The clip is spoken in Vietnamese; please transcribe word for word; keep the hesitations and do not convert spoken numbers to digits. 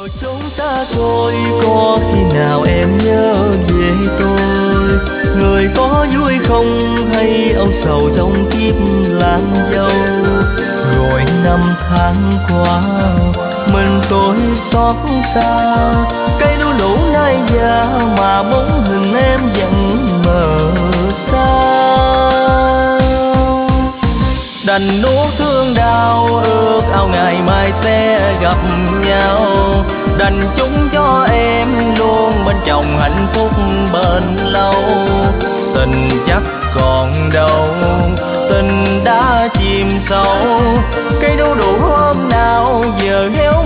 Rồi chúng ta thôi, có khi nào em nhớ về tôi, người có vui không hay âu sầu trong kiếp làm dâu. Rồi năm tháng qua mình tôi xót xa, cây đu đủ nay già mà bóng hình em vẫn mờ xa. Đành nuốt thương đau ước ao ngày mai sẽ gặp nhau, đành chúc cho em luôn bên chồng hạnh phúc bền lâu. Tình chắc còn đâu, tình đã chìm sâu, cây đu đủ hôm nào giờ héo